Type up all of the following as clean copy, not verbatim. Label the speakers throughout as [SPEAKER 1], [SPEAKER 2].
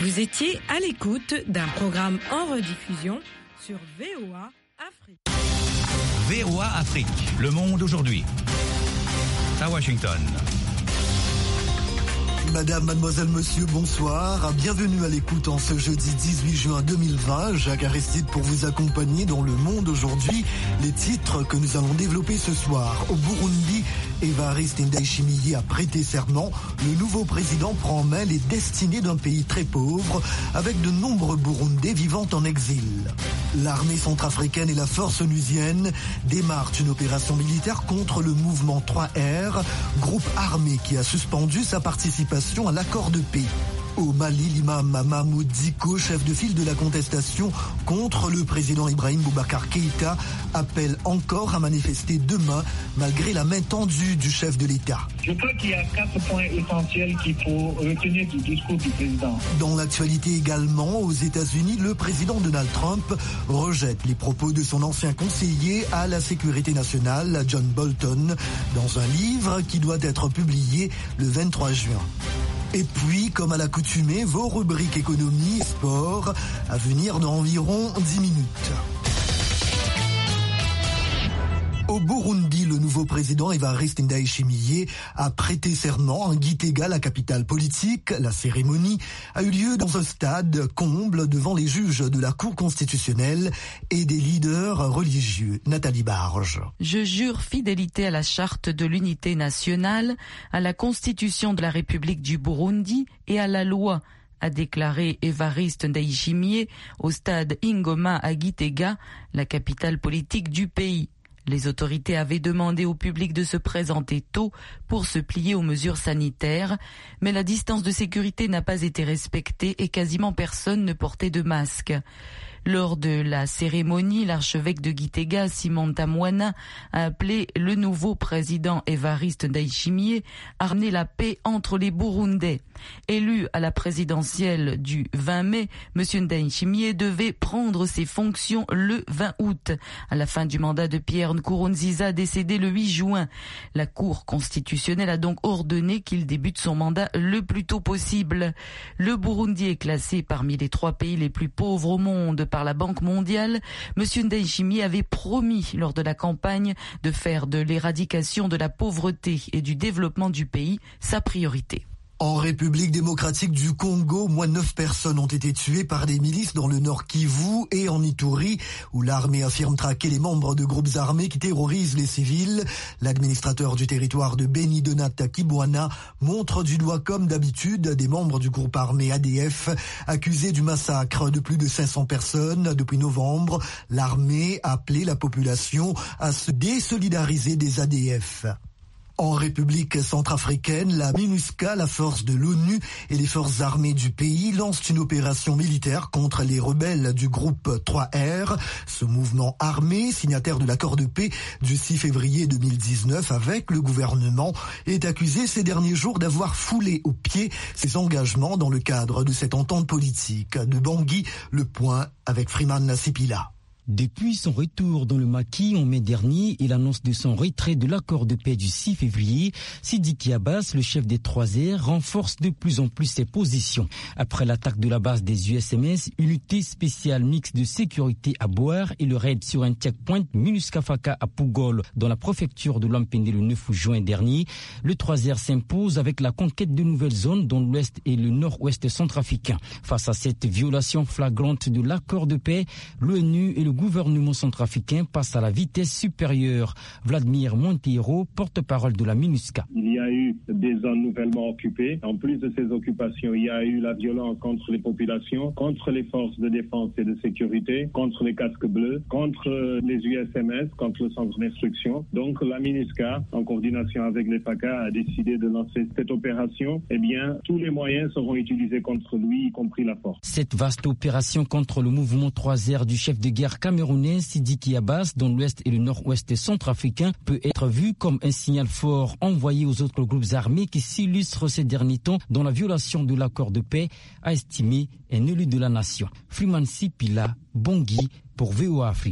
[SPEAKER 1] Vous étiez à l'écoute d'un programme en rediffusion sur VOA Afrique.
[SPEAKER 2] VOA Afrique, le monde aujourd'hui. À Washington.
[SPEAKER 3] Madame, mademoiselle, monsieur, bonsoir. Bienvenue à l'écoute en ce jeudi 18 juin 2020. Jacques Aristide pour vous accompagner dans le monde aujourd'hui. Les titres que nous allons développer ce soir. Au Burundi, Evariste Ndayishimiye a prêté serment. Le nouveau président prend en main les destinées d'un pays très pauvre avec de nombreux Burundais vivant en exil. L'armée centrafricaine et la force onusienne démarrent une opération militaire contre le mouvement 3R, groupe armé qui a suspendu sa participation à l'accord de paix. Au Mali, l'imam Mahmoud Dicko, chef de file de la contestation contre le président Ibrahim Boubacar Keïta, appelle encore à manifester demain malgré la main tendue du chef de l'État.
[SPEAKER 4] Je crois qu'il y a 4 points essentiels qu'il faut retenir du discours du président. Dans
[SPEAKER 3] l'actualité également, aux États-Unis, le président Donald Trump rejette les propos de son ancien conseiller à la sécurité nationale, John Bolton, dans un livre qui doit être publié le 23 juin. Et puis, comme à l'accoutumée, vos rubriques économie et sport à venir dans environ 10 minutes. Au Burundi, le nouveau président Evariste Ndayishimiye a prêté serment en Gitega, la capitale politique. La cérémonie a eu lieu dans un stade comble devant les juges de la Cour constitutionnelle et des leaders religieux. Nathalie Barge.
[SPEAKER 5] Je jure fidélité à la charte de l'unité nationale, à la constitution de la République du Burundi et à la loi, a déclaré Evariste Ndayishimiye au stade Ingoma à Gitega, la capitale politique du pays. Les autorités avaient demandé au public de se présenter tôt pour se plier aux mesures sanitaires, mais la distance de sécurité n'a pas été respectée et quasiment personne ne portait de masque. Lors de la cérémonie, l'archevêque de Gitega, Simon Tamwana, a appelé le nouveau président Evariste Ndayishimiye à ramener la paix entre les Burundais. Élu à la présidentielle du 20 mai, M. Ndayishimiye devait prendre ses fonctions le 20 août, à la fin du mandat de Pierre Nkurunziza, décédé le 8 juin. La Cour constitutionnelle a donc ordonné qu'il débute son mandat le plus tôt possible. Le Burundi est classé parmi les 3 pays les plus pauvres au monde par la Banque mondiale. M. Ndayishimiye avait promis lors de la campagne de faire de l'éradication de la pauvreté et du développement du pays sa priorité.
[SPEAKER 3] En République démocratique du Congo, au moins 9 personnes ont été tuées par des milices dans le nord Kivu et en Ituri, où l'armée affirme traquer les membres de groupes armés qui terrorisent les civils. L'administrateur du territoire de Beni Donata Kibwana montre du doigt comme d'habitude des membres du groupe armé ADF accusés du massacre de plus de 500 personnes depuis novembre. L'armée a appelé la population à se désolidariser des ADF. En République centrafricaine, la MINUSCA, la force de l'ONU et les forces armées du pays lancent une opération militaire contre les rebelles du groupe 3R. Ce mouvement armé, signataire de l'accord de paix du 6 février 2019 avec le gouvernement, est accusé ces derniers jours d'avoir foulé aux pieds ses engagements dans le cadre de cette entente politique. De Bangui, le point avec Freeman Nassipila.
[SPEAKER 6] Depuis son retour dans le maquis en mai dernier et l'annonce de son retrait de l'accord de paix du 6 février, Sidiki Abbas, le chef des 3R, renforce de plus en plus ses positions. Après l'attaque de la base des USMS, unité spéciale mixte de sécurité à Boire et le raid sur un checkpoint MINUSCA Faka à Pougol dans la préfecture de Lampende le 9 juin dernier, le 3R s'impose avec la conquête de nouvelles zones dans l'ouest et le nord-ouest centrafricain. Face à cette violation flagrante de l'accord de paix, l'ONU et le gouvernement centrafricain passe à la vitesse supérieure. Vladimir Monteiro, porte-parole de la MINUSCA.
[SPEAKER 4] Il y a eu des zones nouvellement occupées. En plus de ces occupations, il y a eu la violence contre les populations, contre les forces de défense et de sécurité, contre les casques bleus, contre les USMS, contre le centre d'instruction. Donc la MINUSCA, en coordination avec les FACA, a décidé de lancer cette opération. Eh bien, tous les moyens seront utilisés contre lui, y compris la force.
[SPEAKER 6] Cette vaste opération contre le mouvement 3R du chef de guerre camerounais Sidiki Abbas dans l'ouest et le nord-ouest centrafricain peut être vu comme un signal fort envoyé aux autres groupes armés qui s'illustrent ces derniers temps dans la violation de l'accord de paix, a estimé un élu de la nation. Freeman Sipila, Bangui pour VOA Afrique.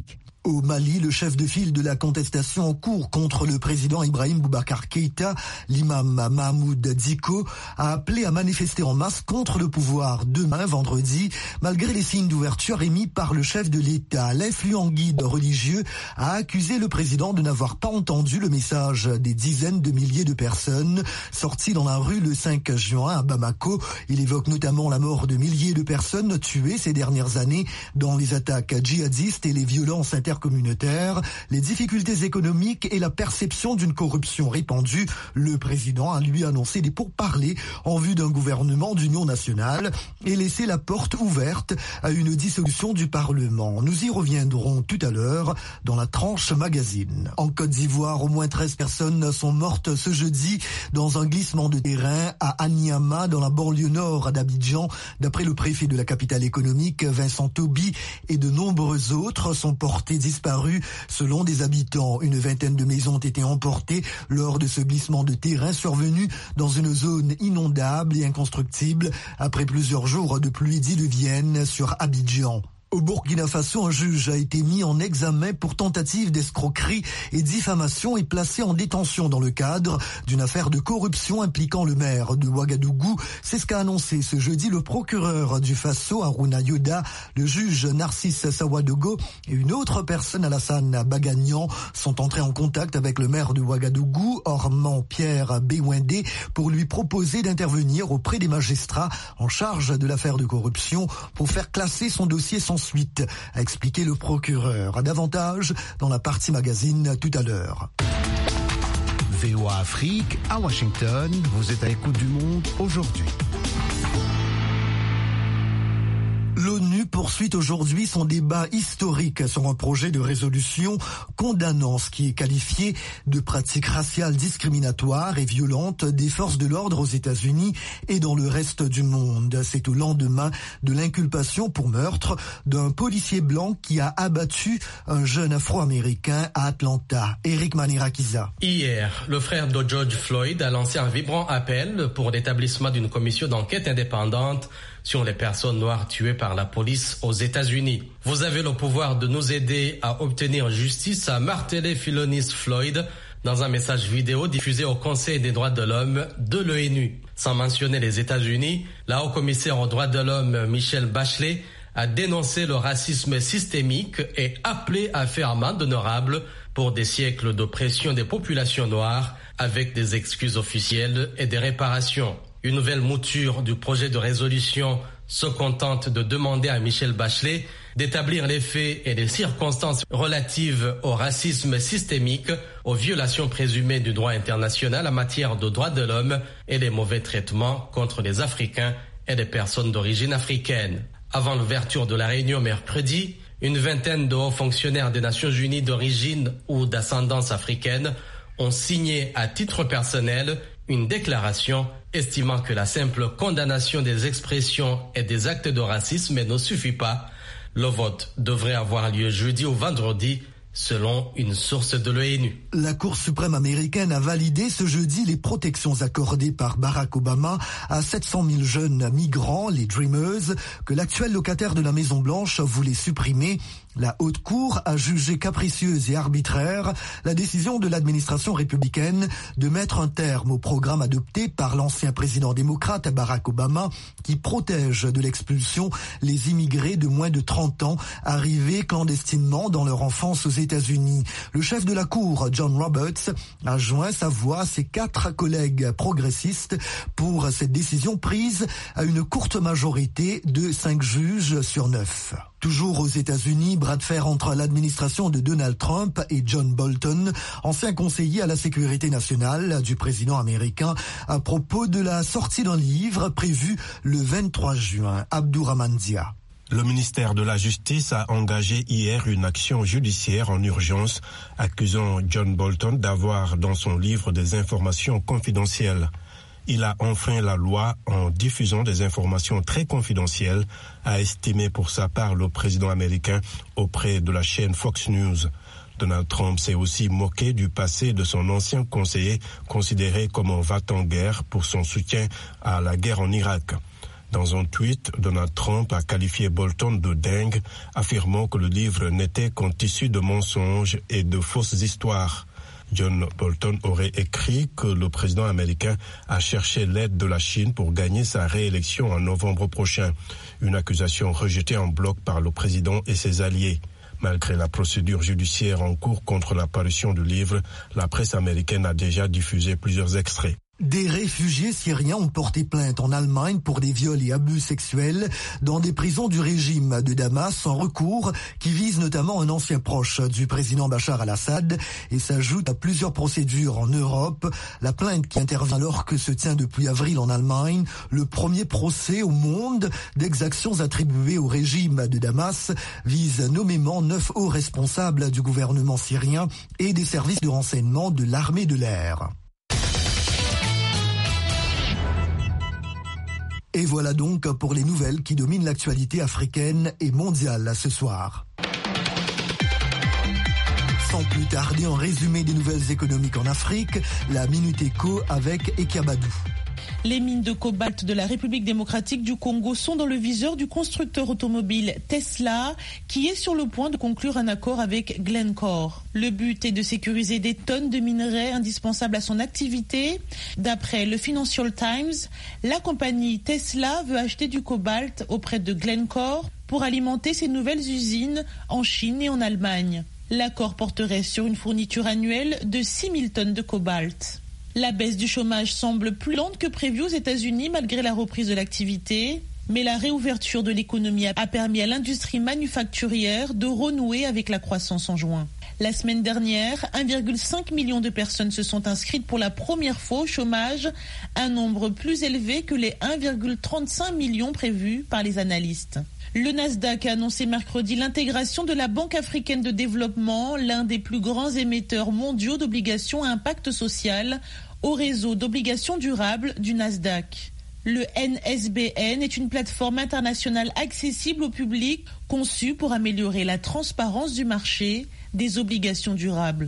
[SPEAKER 3] Au Mali, le chef de file de la contestation en cours contre le président Ibrahim Boubacar Keïta, l'imam Mahmoud Dicko, a appelé à manifester en masse contre le pouvoir demain, vendredi, malgré les signes d'ouverture émis par le chef de l'État. L'influent guide religieux a accusé le président de n'avoir pas entendu le message des dizaines de milliers de personnes sorties dans la rue le 5 juin à Bamako. Il évoque notamment la mort de milliers de personnes tuées ces dernières années dans les attaques djihadistes et les violences intercommunautaires, les difficultés économiques et la perception d'une corruption répandue. Le président a lui annoncé des pourparlers en vue d'un gouvernement d'union nationale et laissé la porte ouverte à une dissolution du Parlement. Nous y reviendrons tout à l'heure dans la tranche magazine. En Côte d'Ivoire, au moins 13 personnes sont mortes ce jeudi dans un glissement de terrain à Anyama, dans la banlieue nord d'Abidjan. D'après le préfet de la capitale économique, Vincent Toby, et de nombreux autres sont portés disparus. Selon des habitants, une vingtaine de maisons ont été emportées lors de ce glissement de terrain survenu dans une zone inondable et inconstructible après plusieurs jours de pluie diluvienne sur Abidjan. Au Burkina Faso, un juge a été mis en examen pour tentative d'escroquerie et diffamation et placé en détention dans le cadre d'une affaire de corruption impliquant le maire de Ouagadougou. C'est ce qu'a annoncé ce jeudi le procureur du Faso, Harouna Yoda. Le juge Narcisse Sawadogo et une autre personne, Alassane Bagagnan, sont entrés en contact avec le maire de Ouagadougou, Orman Pierre Bewindé, pour lui proposer d'intervenir auprès des magistrats en charge de l'affaire de corruption pour faire classer son dossier sans suite, a expliqué le procureur. Davantage dans la partie magazine tout à l'heure.
[SPEAKER 7] VOA Afrique à Washington, vous êtes à l'écoute du monde aujourd'hui.
[SPEAKER 3] L'ONU poursuit aujourd'hui son débat historique sur un projet de résolution condamnant ce qui est qualifié de pratique raciale discriminatoire et violente des forces de l'ordre aux États-Unis et dans le reste du monde. C'est au lendemain de l'inculpation pour meurtre d'un policier blanc qui a abattu un jeune Afro-Américain à Atlanta. Eric Manirakiza.
[SPEAKER 8] Hier, le frère de George Floyd a lancé un vibrant appel pour l'établissement d'une commission d'enquête indépendante sur les personnes noires tuées par la police aux États-Unis. Vous avez le pouvoir de nous aider à obtenir justice, a martelé Philonis Floyd dans un message vidéo diffusé au Conseil des droits de l'homme de l'ONU. Sans mentionner les États-Unis, la haut-commissaire aux droits de l'homme Michelle Bachelet a dénoncé le racisme systémique et appelé à faire amende honorable pour des siècles d'oppression des populations noires avec des excuses officielles et des réparations. Une nouvelle mouture du projet de résolution se contente de demander à Michelle Bachelet d'établir les faits et les circonstances relatives au racisme systémique, aux violations présumées du droit international en matière de droits de l'homme et les mauvais traitements contre les Africains et les personnes d'origine africaine. Avant l'ouverture de la réunion mercredi, une vingtaine de hauts fonctionnaires des Nations Unies d'origine ou d'ascendance africaine ont signé à titre personnel une déclaration estimant que la simple condamnation des expressions et des actes de racisme ne suffit pas. Le vote devrait avoir lieu jeudi ou vendredi, selon une source de l'ONU.
[SPEAKER 3] La Cour suprême américaine a validé ce jeudi les protections accordées par Barack Obama à 700 000 jeunes migrants, les Dreamers, que l'actuel locataire de la Maison-Blanche voulait supprimer. La Haute Cour a jugé capricieuse et arbitraire la décision de l'administration républicaine de mettre un terme au programme adopté par l'ancien président démocrate Barack Obama qui protège de l'expulsion les immigrés de moins de 30 ans arrivés clandestinement dans leur enfance aux États-Unis. Le chef de la Cour, John Roberts, a joint sa voix à ses 4 collègues progressistes pour cette décision prise à une courte majorité de 5 juges sur 9. Toujours aux États-Unis, bras de fer entre l'administration de Donald Trump et John Bolton, ancien conseiller à la sécurité nationale du président américain, à propos de la sortie d'un livre prévu le 23 juin. Abdourahmane Dia.
[SPEAKER 9] Le ministère de la Justice a engagé hier une action judiciaire en urgence accusant John Bolton d'avoir dans son livre des informations confidentielles. Il a enfreint la loi en diffusant des informations très confidentielles, a estimé pour sa part le président américain auprès de la chaîne Fox News. Donald Trump s'est aussi moqué du passé de son ancien conseiller, considéré comme un va-t-en-guerre pour son soutien à la guerre en Irak. Dans un tweet, Donald Trump a qualifié Bolton de dingue, affirmant que le livre n'était qu'un tissu de mensonges et de fausses histoires. John Bolton aurait écrit que le président américain a cherché l'aide de la Chine pour gagner sa réélection en novembre prochain. Une accusation rejetée en bloc par le président et ses alliés. Malgré la procédure judiciaire en cours contre la parution du livre, la presse américaine a déjà diffusé plusieurs extraits.
[SPEAKER 3] Des réfugiés syriens ont porté plainte en Allemagne pour des viols et abus sexuels dans des prisons du régime de Damas sans recours qui visent notamment un ancien proche du président Bachar al-Assad et s'ajoute à plusieurs procédures en Europe. La plainte qui intervient alors que se tient depuis avril en Allemagne le premier procès au monde d'exactions attribuées au régime de Damas vise nommément 9 hauts responsables du gouvernement syrien et des services de renseignement de l'armée de l'air. Et voilà donc pour les nouvelles qui dominent l'actualité africaine et mondiale ce soir. Sans plus tarder, un résumé des nouvelles économiques en Afrique, la Minute Éco avec Ekiabadou.
[SPEAKER 10] Les mines de cobalt de la République démocratique du Congo sont dans le viseur du constructeur automobile Tesla, qui est sur le point de conclure un accord avec Glencore. Le but est de sécuriser des tonnes de minerais indispensables à son activité. D'après le Financial Times, la compagnie Tesla veut acheter du cobalt auprès de Glencore pour alimenter ses nouvelles usines en Chine et en Allemagne. L'accord porterait sur une fourniture annuelle de 6 000 tonnes de cobalt. La baisse du chômage semble plus lente que prévu aux États-Unis malgré la reprise de l'activité, mais la réouverture de l'économie a permis à l'industrie manufacturière de renouer avec la croissance en juin. La semaine dernière, 1,5 million de personnes se sont inscrites pour la première fois au chômage, un nombre plus élevé que les 1,35 million prévus par les analystes. Le Nasdaq a annoncé mercredi l'intégration de la Banque africaine de développement, l'un des plus grands émetteurs mondiaux d'obligations à impact social, au réseau d'obligations durables du Nasdaq. Le NSBN est une plateforme internationale accessible au public, conçue pour améliorer la transparence du marché des obligations durables.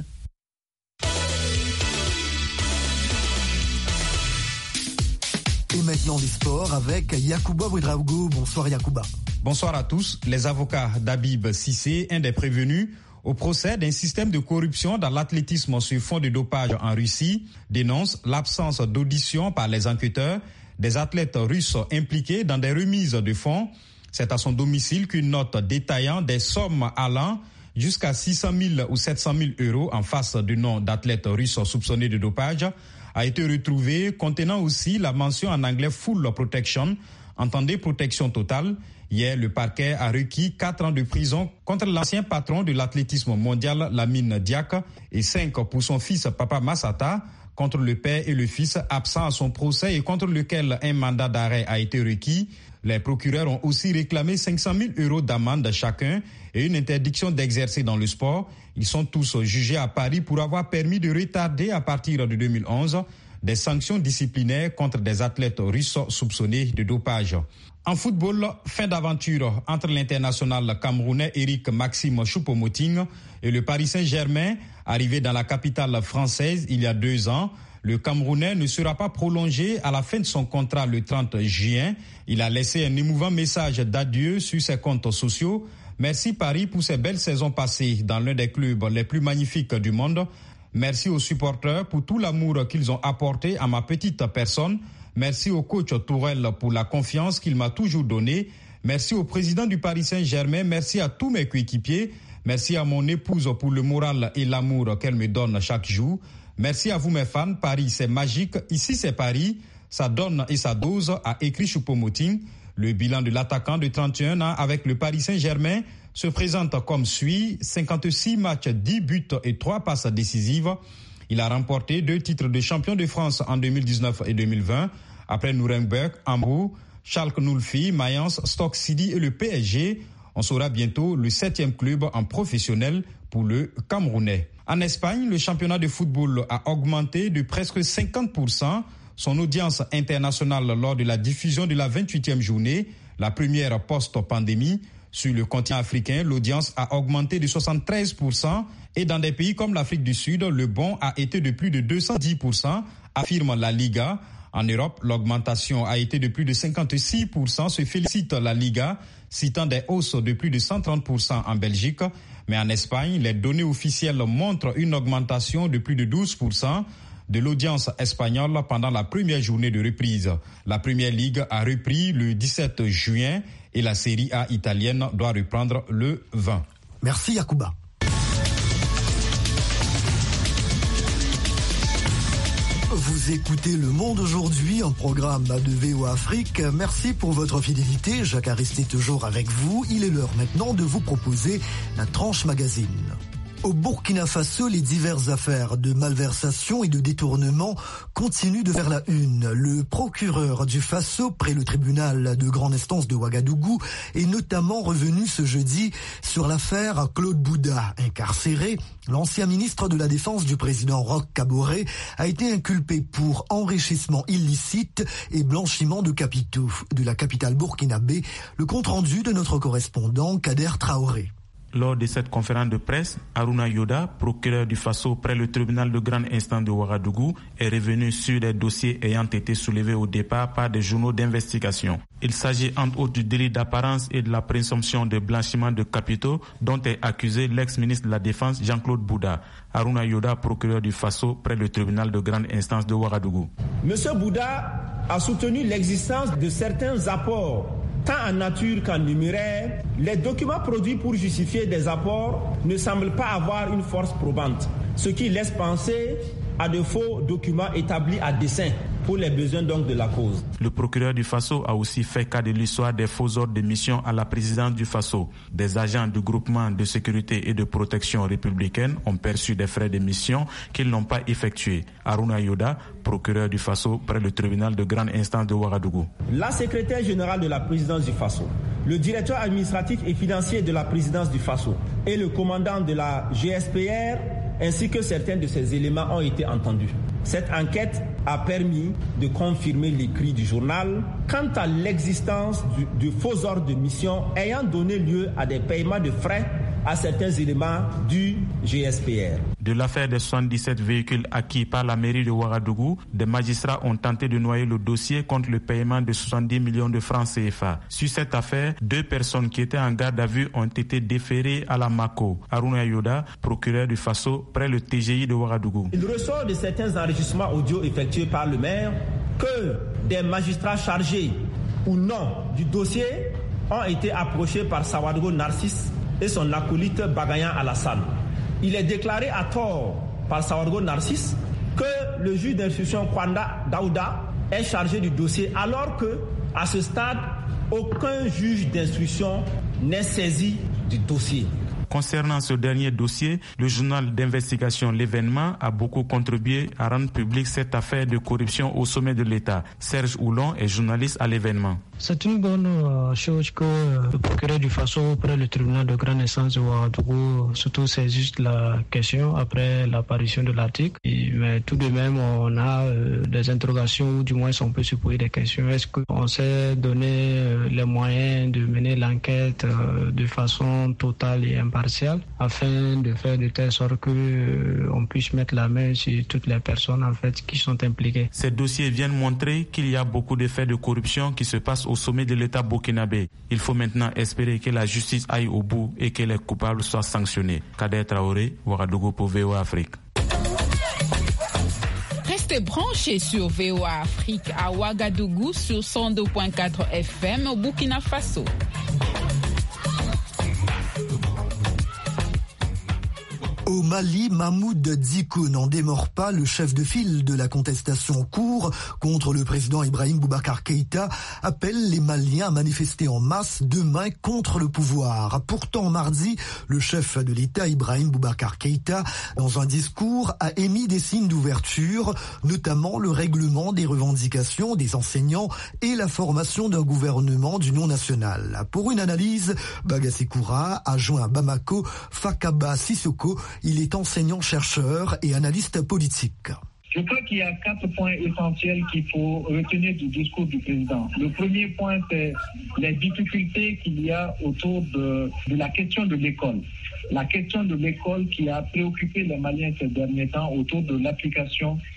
[SPEAKER 3] Et maintenant les sports avec Yacouba Ouedraogo. Bonsoir Yacouba.
[SPEAKER 11] Bonsoir à tous. Les avocats d'Habib Cissé, un des prévenus au procès d'un système de corruption dans l'athlétisme sur fond de dopage en Russie, dénoncent l'absence d'audition par les enquêteurs des athlètes russes impliqués dans des remises de fonds. C'est à son domicile qu'une note détaillant des sommes allant jusqu'à 600 000 ou 700 000 euros en face du nom d'athlètes russes soupçonnés de dopage a été retrouvée, contenant aussi la mention en anglais « full protection », entendez protection totale. Hier, le parquet a requis 4 ans de prison contre l'ancien patron de l'athlétisme mondial, Lamine Diack, et 5 pour son fils Papa Massata, contre le père et le fils absents à son procès et contre lequel un mandat d'arrêt a été requis. Les procureurs ont aussi réclamé 500 000 euros d'amende chacun et une interdiction d'exercer dans le sport. Ils sont tous jugés à Paris pour avoir permis de retarder à partir de 2011 des sanctions disciplinaires contre des athlètes russes soupçonnés de dopage. En football, fin d'aventure entre l'international camerounais Eric Maxime Choupo-Moting et le Paris Saint-Germain, arrivé dans la capitale française il y a 2 ans. Le Camerounais ne sera pas prolongé à la fin de son contrat le 30 juin. Il a laissé un émouvant message d'adieu sur ses comptes sociaux. Merci Paris pour ces belles saisons passées dans l'un des clubs les plus magnifiques du monde. Merci aux supporters pour tout l'amour qu'ils ont apporté à ma petite personne. Merci au coach Tourelle pour la confiance qu'il m'a toujours donnée. Merci au président du Paris Saint-Germain. Merci à tous mes coéquipiers. Merci à mon épouse pour le moral et l'amour qu'elle me donne chaque jour. Merci à vous mes fans. Paris, c'est magique. Ici, c'est Paris. Ça donne et ça dose, a écrit Choupo-Moting. Le bilan de l'attaquant de 31 ans avec le Paris Saint-Germain se présente comme suit. 56 matchs, 10 buts et 3 passes décisives. Il a remporté 2 titres de champion de France en 2019 et 2020. Après Nuremberg, Hambourg, Schalke 04, Mayence, Stoke City et le PSG. On saura bientôt le 7e club en professionnel pour le Camerounais. En Espagne, le championnat de football a augmenté de presque 50% son audience internationale lors de la diffusion de la 28e journée, la première post-pandémie. Sur le continent africain, l'audience a augmenté de 73% et dans des pays comme l'Afrique du Sud, le bond a été de plus de 210%, affirme la Liga. En Europe, l'augmentation a été de plus de 56%, se félicite la Liga, citant des hausses de plus de 130% en Belgique. Mais en Espagne, les données officielles montrent une augmentation de plus de 12% de l'audience espagnole pendant la première journée de reprise. La Première Ligue a repris le 17 juin et la Serie A italienne doit reprendre le 20.
[SPEAKER 3] Merci Yacouba. Vous écoutez Le Monde aujourd'hui, un programme de VOA Afrique. Merci pour votre fidélité. Jacques Arist est toujours avec vous. Il est l'heure maintenant de vous proposer la tranche magazine. Au Burkina Faso, les diverses affaires de malversation et de détournement continuent de faire la une. Le procureur du Faso, près le tribunal de grande instance de Ouagadougou, est notamment revenu ce jeudi sur l'affaire Claude Bouda. Incarcéré, l'ancien ministre de la Défense du président Roch Kaboré a été inculpé pour enrichissement illicite et blanchiment de capitaux. De la capitale burkinabé, le compte-rendu de notre correspondant Kader Traoré.
[SPEAKER 12] Lors de cette conférence de presse, Haruna Yoda, procureur du Faso près le tribunal de grande instance de Ouagadougou, est revenu sur des dossiers ayant été soulevés au départ par des journaux d'investigation. Il s'agit entre autres du délit d'apparence et de la présomption de blanchiment de capitaux dont est accusé l'ex-ministre de la Défense Jean-Claude Bouda. Haruna Yoda, procureur du Faso près le tribunal de grande instance de Ouagadougou.
[SPEAKER 13] Monsieur Bouda a soutenu l'existence de certains apports tant en nature qu'en numéraire. Les documents produits pour justifier des apports ne semblent pas avoir une force probante, ce qui laisse penser à de faux documents établis à dessein pour les besoins donc de la cause.
[SPEAKER 12] Le procureur du Faso a aussi fait cas de l'histoire des faux ordres de mission à la présidence du Faso. Des agents du groupement de sécurité et de protection républicaine ont perçu des frais de mission qu'ils n'ont pas effectués. Haruna Yoda, procureur du Faso près le tribunal de grande instance de Ouagadougou.
[SPEAKER 13] La secrétaire générale de la présidence du Faso, le directeur administratif et financier de la présidence du Faso et le commandant de la GSPR ainsi que certains de ces éléments ont été entendus. Cette enquête a permis de confirmer l'écrit du journal quant à l'existence de faux ordres de mission ayant donné lieu à des paiements de frais à certains éléments du GSPR.
[SPEAKER 12] De l'affaire des 77 véhicules acquis par la mairie de Ouagadougou, des magistrats ont tenté de noyer le dossier contre le paiement de 70 millions de francs CFA. Sur cette affaire, 2 personnes qui étaient en garde à vue ont été déférées à la MACO. Haruna Yoda, procureur du Faso près le TGI de Ouagadougou.
[SPEAKER 13] Il ressort de certains enregistrements audio effectués par le maire que des magistrats chargés ou non du dossier ont été approchés par Sawadogo Narcisse et son acolyte Bagayan Alassane. Il est déclaré à tort par Sawadogo Narcisse que le juge d'instruction Kwanda Daouda est chargé du dossier alors que, à ce stade, aucun juge d'instruction n'est saisi du dossier.
[SPEAKER 12] Concernant ce dernier dossier, le journal d'investigation L'événement a beaucoup contribué à rendre publique cette affaire de corruption au sommet de l'État. Serge Houlon est journaliste à L'événement.
[SPEAKER 14] C'est une bonne chose que le procureur du Faso près le tribunal de grande instance de Ouagadougou surtout c'est juste la question après l'apparition de l'article. Mais tout de même on a des interrogations ou du moins on peut se poser des questions. Est-ce qu'on s'est donné les moyens de mener l'enquête de façon totale et impartiale afin de faire de telle sorte que on puisse mettre la main sur toutes les personnes en fait qui sont impliquées.
[SPEAKER 12] Ces dossiers viennent montrer qu'il y a beaucoup de faits de corruption qui se passent au sommet de l'État burkinabé. Il faut maintenant espérer que la justice aille au bout et que les coupables soient sanctionnés. Kader Traoré, Ouagadougou pour VOA Afrique.
[SPEAKER 15] Restez branchés sur VOA Afrique à Ouagadougou sur 102.4 FM au Burkina Faso.
[SPEAKER 3] Au Mali, Mahmoud Dicko n'en démord pas. Le chef de file de la contestation en cours contre le président Ibrahim Boubacar Keïta appelle les Maliens à manifester en masse demain contre le pouvoir. Pourtant, mardi, le chef de l'État, Ibrahim Boubacar Keïta, dans un discours, a émis des signes d'ouverture, notamment le règlement des revendications des enseignants et la formation d'un gouvernement d'union nationale. Pour une analyse, Bagassi-Koura a joint à Bamako Fakaba Sissoko. Il est enseignant-chercheur et analyste politique.
[SPEAKER 16] Je crois qu'il y a 4 points essentiels qu'il faut retenir du discours du président. Le premier point, c'est les difficultés qu'il y a autour de la question de l'école. La question de l'école qui a préoccupé les Maliens ces derniers temps autour de l'application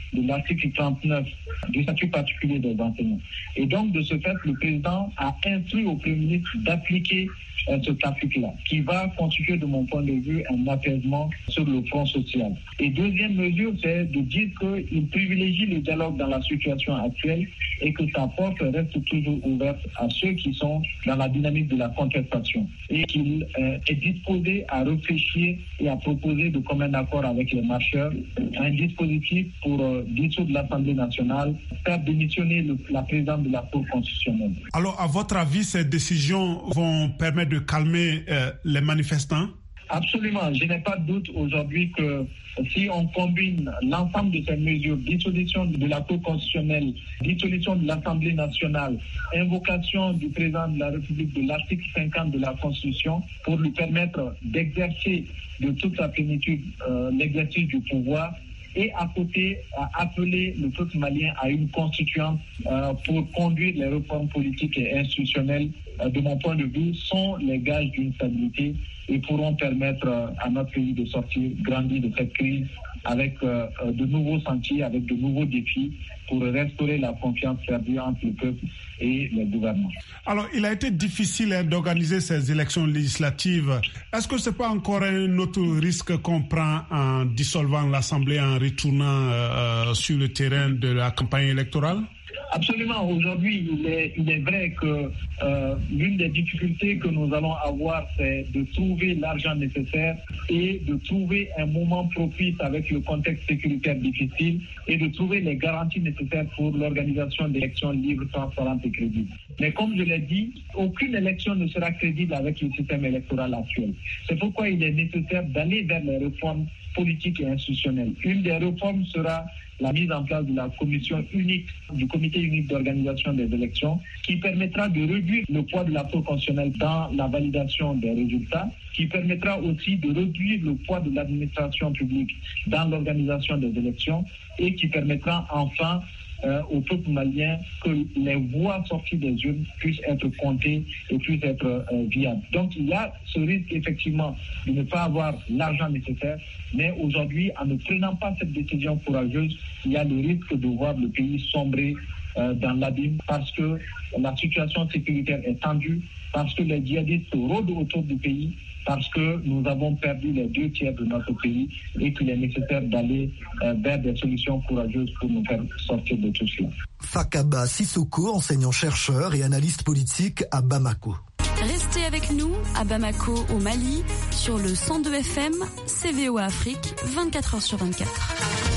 [SPEAKER 16] de l'article 39 du statut particulier des enseignants. Et donc, de ce fait, le président a instruit au Premier ministre d'appliquer cet article-là, qui va constituer, de mon point de vue, un apaisement sur le front social. Et deuxième mesure, c'est de dire qu'il privilégie le dialogue dans la situation actuelle et que sa porte reste toujours ouverte à ceux qui sont dans la dynamique de la contestation et qu'il est disposé à réfléchir et à proposer de commun accord avec les marcheurs un dispositif pour dissoudre l'Assemblée nationale, faire démissionner la présidente de la Cour constitutionnelle.
[SPEAKER 17] Alors, à votre avis, ces décisions vont permettre de calmer les manifestants?
[SPEAKER 16] Absolument. Je n'ai pas de doute aujourd'hui que si on combine l'ensemble de ces mesures, dissolution de la Cour constitutionnelle, dissolution de l'Assemblée nationale, invocation du président de la République de l'article 50 de la Constitution pour lui permettre d'exercer de toute sa plénitude l'exercice du pouvoir, et à côté appeler le peuple malien à une constituante pour conduire les réformes politiques et institutionnelles, de mon point de vue, sont les gages d'une stabilité et pourront permettre à notre pays de sortir grandi de cette crise avec de nouveaux sentiers, avec de nouveaux défis pour restaurer la confiance perdue entre le peuple et les gouvernements. Alors,
[SPEAKER 17] il a été difficile d'organiser ces élections législatives. Est-ce que ce n'est pas encore un autre risque qu'on prend en dissolvant l'Assemblée, en retournant sur le terrain de la campagne électorale?
[SPEAKER 16] Absolument. Aujourd'hui, il est vrai que l'une des difficultés que nous allons avoir, c'est de trouver l'argent nécessaire et de trouver un moment propice avec le contexte sécuritaire difficile et de trouver les garanties nécessaires pour l'organisation d'élections libres, transparentes et crédibles. Mais comme je l'ai dit, aucune élection ne sera crédible avec le système électoral actuel. C'est pourquoi il est nécessaire d'aller vers les réformes politiques et institutionnelles. Une des réformes sera la mise en place de la commission unique, du comité unique d'organisation des élections, qui permettra de réduire le poids de la Cour constitutionnelle dans la validation des résultats, qui permettra aussi de réduire le poids de l'administration publique dans l'organisation des élections et qui permettra enfin au peuple malien que les voix sorties des urnes puissent être comptées et puissent être viables. Donc il y a ce risque effectivement de ne pas avoir l'argent nécessaire, mais aujourd'hui, en ne prenant pas cette décision courageuse, il y a le risque de voir le pays sombrer dans l'abîme parce que la situation sécuritaire est tendue, parce que les djihadistes rôdent autour du pays, parce que nous avons perdu les 2/3 de notre pays et qu'il est nécessaire d'aller vers des solutions courageuses pour nous faire sortir de tout cela.
[SPEAKER 3] Fakaba Sissoko, enseignant-chercheur et analyste politique à Bamako.
[SPEAKER 18] Restez avec nous à Bamako, au Mali, sur le 102 FM, VOA Afrique, 24h sur 24.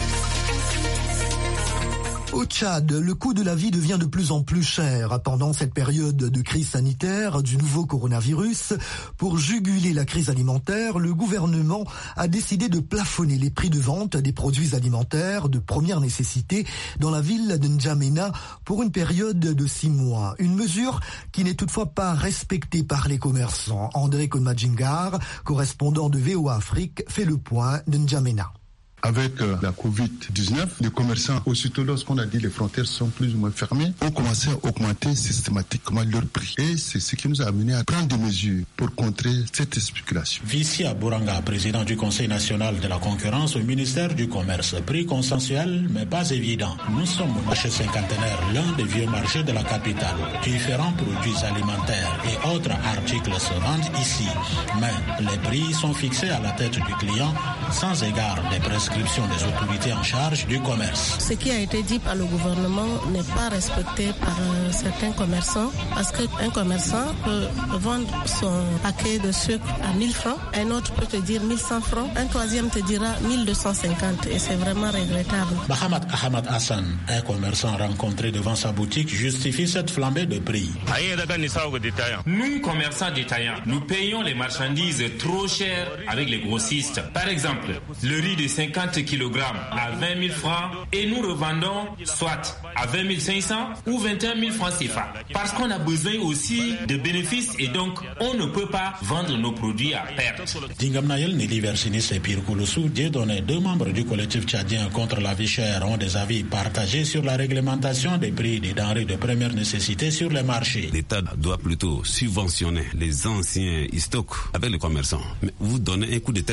[SPEAKER 3] Au Tchad, le coût de la vie devient de plus en plus cher pendant cette période de crise sanitaire du nouveau coronavirus. Pour juguler la crise alimentaire, le gouvernement a décidé de plafonner les prix de vente des produits alimentaires de première nécessité dans la ville de N'Djamena pour une période de 6 mois. Une mesure qui n'est toutefois pas respectée par les commerçants. André Konmadjingar, correspondant de VOA Afrique, fait le point de N'Djamena.
[SPEAKER 19] Avec la Covid-19, les commerçants, aussitôt lorsqu'on a dit les frontières sont plus ou moins fermées, ont commencé à augmenter systématiquement leurs prix. Et c'est ce qui nous a amené à prendre des mesures pour contrer cette spéculation.
[SPEAKER 20] Vici Bouranga, président du Conseil national de la concurrence au ministère du Commerce. Prix consensuel, mais pas évident. Nous sommes au marché cinquantenaire, l'un des vieux marchés de la capitale. Différents produits alimentaires et autres articles se vendent ici. Mais les prix sont fixés à la tête du client sans égard des prescriptions des autorités en charge du commerce.
[SPEAKER 21] Ce qui a été dit par le gouvernement n'est pas respecté par certains commerçants parce qu'un commerçant peut vendre son paquet de sucre à 1000 francs, un autre peut te dire 1100 francs, un troisième te dira 1250 et c'est vraiment regrettable.
[SPEAKER 20] Mahamat Ahmad Hassan, un commerçant rencontré devant sa boutique, justifie cette flambée de prix.
[SPEAKER 22] Nous, commerçants détaillants, nous payons les marchandises trop chères avec les grossistes. Par exemple, le riz de 50 kg à 20 000 francs et nous revendons soit à 20 500 ou 21 000 francs CFA. Parce qu'on a besoin aussi de bénéfices et donc on ne peut pas vendre nos produits à perte.
[SPEAKER 20] Dingamnaël Neliversinis et Pierre Koulossou, Dieudonné, 2 membres du collectif tchadien contre la vie chère, ont des avis partagés sur la réglementation des prix des denrées de première nécessité sur les marchés.
[SPEAKER 23] L'État doit plutôt subventionner les anciens stocks avec les commerçants. Mais vous donnez un coup de tête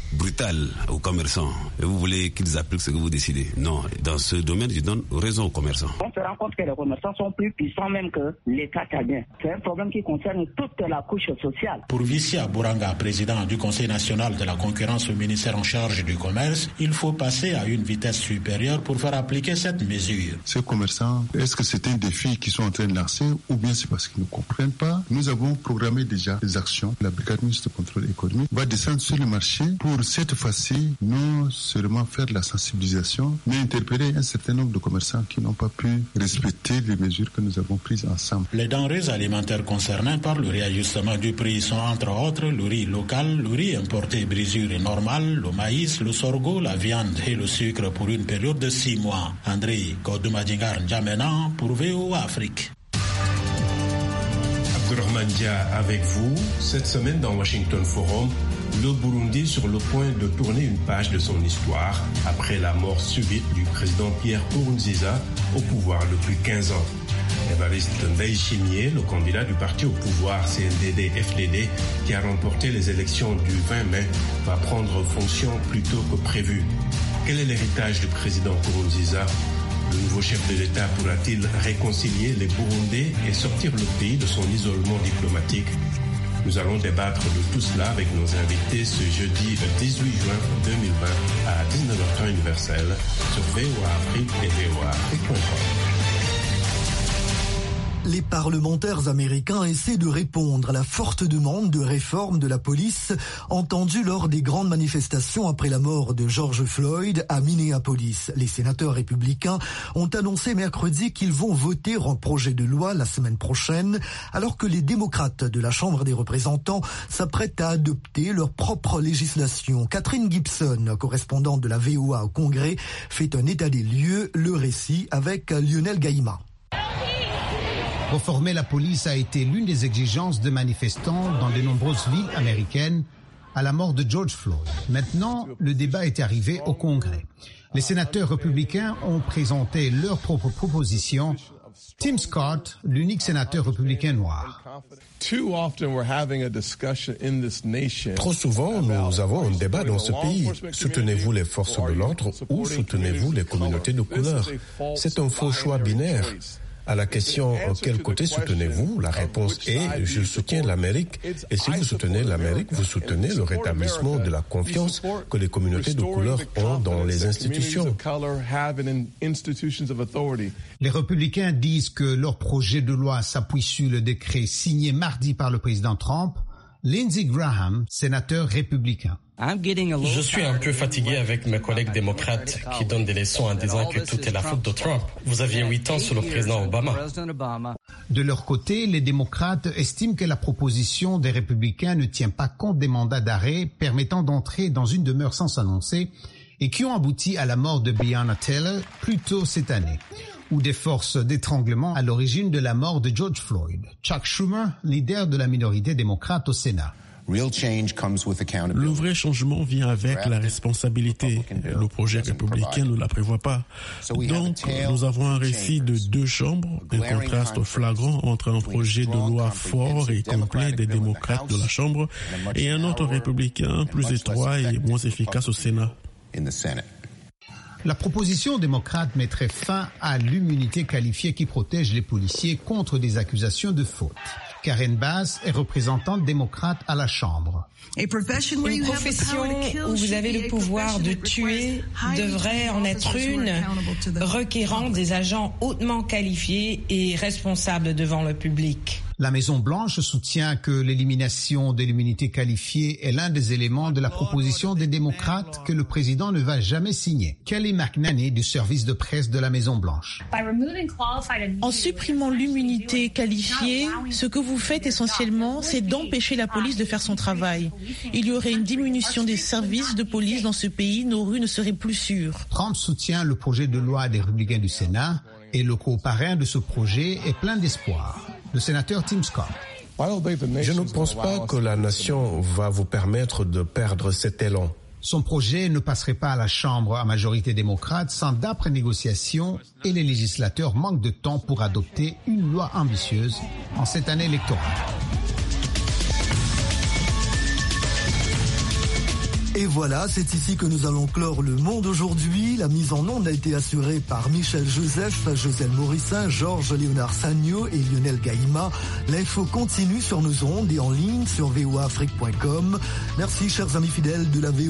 [SPEAKER 1] brutal aux commerçants et vous voulez qu'ils appliquent ce que vous décidez. Non, dans ce domaine, je donne raison aux commerçants.
[SPEAKER 2] On se rend compte que les commerçants sont plus puissants même que l'État tchadien. C'est un problème qui concerne toute la couche sociale.
[SPEAKER 20] Pour Vicia Bouranga, président du Conseil national de la concurrence au ministère en charge du commerce, il faut passer à une vitesse supérieure pour faire appliquer cette mesure.
[SPEAKER 19] Ces commerçants, est-ce que c'est un défi qu'ils sont en train de lancer ou bien c'est parce qu'ils ne comprennent pas? Nous avons programmé déjà des actions. La brigade mixte de contrôle économique va descendre sur le marché pour cette fois-ci non seulement faire de la sensibilisation, mais interpeller un certain nombre de commerçants qui n'ont pas pu respecter les mesures que nous avons prises ensemble.
[SPEAKER 20] Les denrées alimentaires concernées par le réajustement du prix sont entre autres le riz local, le riz importé brisure et normal, le maïs, le sorgho, la viande et le sucre pour une période de 6 mois. André Kodoumadingar N'Djamena pour VOA Afrique.
[SPEAKER 9] Abdourahmane Dia avec vous. Cette semaine dans Washington Forum, le Burundi sur le point de tourner une page de son histoire après la mort subite du président Pierre Nkurunziza au pouvoir depuis 15 ans. Évariste Ndayishimiye, le candidat du parti au pouvoir CNDD-FDD qui a remporté les élections du 20 mai, va prendre fonction plus tôt que prévu. Quel est l'héritage du président Nkurunziza? Le nouveau chef de l'État pourra-t-il réconcilier les Burundais et sortir le pays de son isolement diplomatique? Nous allons débattre de tout cela avec nos invités ce jeudi 18 juin 2020 à 19h30 universel sur VOA Afrique et voaafrique.com.
[SPEAKER 3] Les parlementaires américains essaient de répondre à la forte demande de réforme de la police entendue lors des grandes manifestations après la mort de George Floyd à Minneapolis. Les sénateurs républicains ont annoncé mercredi qu'ils vont voter un projet de loi la semaine prochaine, alors que les démocrates de la Chambre des représentants s'apprêtent à adopter leur propre législation. Catherine Gibson, correspondante de la VOA au Congrès, fait un état des lieux, le récit avec Lionel Gaïma.
[SPEAKER 23] Reformer la police a été l'une des exigences de manifestants dans de nombreuses villes américaines à la mort de George Floyd. Maintenant, le débat est arrivé au Congrès. Les sénateurs républicains ont présenté leurs propres propositions. Tim Scott, l'unique sénateur républicain noir.
[SPEAKER 9] Trop souvent, nous avons un débat dans ce pays. Soutenez-vous les forces de l'ordre ou soutenez-vous les communautés de couleur? C'est un faux choix binaire. À la question « quel côté soutenez-vous ?», la réponse est « je soutiens l'Amérique ». Et si vous soutenez l'Amérique, vous soutenez le rétablissement de la confiance que les communautés de couleur ont dans les institutions.
[SPEAKER 23] Les républicains disent que leur projet de loi s'appuie sur le décret signé mardi par le président Trump. Lindsey Graham, sénateur républicain.
[SPEAKER 8] Je suis un peu fatigué avec mes collègues démocrates qui donnent des leçons en disant que tout est la faute de Trump. Vous aviez 8 ans sous le président Obama.
[SPEAKER 23] De leur côté, les démocrates estiment que la proposition des républicains ne tient pas compte des mandats d'arrêt permettant d'entrer dans une demeure sans s'annoncer et qui ont abouti à la mort de Breonna Taylor plus tôt cette année, ou des forces d'étranglement à l'origine de la mort de George Floyd. Chuck Schumer, leader de la minorité démocrate au Sénat.
[SPEAKER 24] Le vrai changement vient avec la responsabilité. Le projet républicain ne la prévoit pas. Donc, nous avons un récit de 2 chambres, un contraste flagrant entre un projet de loi fort et complet des démocrates de la Chambre et un autre républicain plus étroit et moins efficace au Sénat.
[SPEAKER 23] La proposition démocrate mettrait fin à l'immunité qualifiée qui protège les policiers contre des accusations de faute. Karen Bass est représentante démocrate à la Chambre.
[SPEAKER 25] Une profession où vous avez le pouvoir de tuer devrait en être une requérant des agents hautement qualifiés et responsables devant le public.
[SPEAKER 23] La Maison-Blanche soutient que l'élimination de l'immunité qualifiée est l'un des éléments de la proposition des démocrates que le président ne va jamais signer. Kelly McNaney du service de presse de la Maison-Blanche.
[SPEAKER 10] En supprimant l'immunité qualifiée, ce que vous faites essentiellement, c'est d'empêcher la police de faire son travail. Il y aurait une diminution des services de police dans ce pays, nos rues ne seraient plus sûres.
[SPEAKER 23] Trump soutient le projet de loi des républicains du Sénat et le co-parrain de ce projet est plein d'espoir. Le sénateur Tim Scott.
[SPEAKER 9] Je ne pense pas que la nation va vous permettre de perdre cet élan.
[SPEAKER 23] Son projet ne passerait pas à la Chambre à majorité démocrate sans d'âpres négociations et les législateurs manquent de temps pour adopter une loi ambitieuse en cette année électorale.
[SPEAKER 3] Et voilà, c'est ici que nous allons clore le monde aujourd'hui. La mise en onde a été assurée par Michel Joseph, Joselle Morissin, Georges Léonard Sagno et Lionel Gaïma. L'info continue sur nos ondes et en ligne sur voafrique.com. Merci chers amis fidèles de la VOA.